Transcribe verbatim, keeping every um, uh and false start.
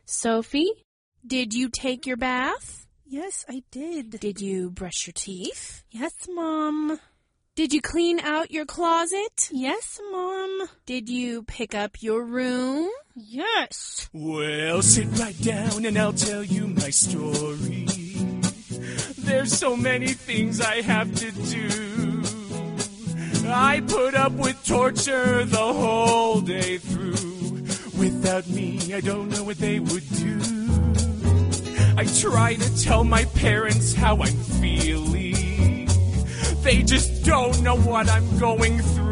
Sophie, did you take your bath? Yes, I did. Did you brush your teeth? Yes, Mom. Did you clean out your closet? Yes, Mom. Did you pick up your room? Yes. Well, sit right down and I'll tell you my story. There's so many things I have to do. I put up with torture the whole day through. Without me, I don't know what they would do. I try to tell my parents how I'm feeling. They just don't know what I'm going through.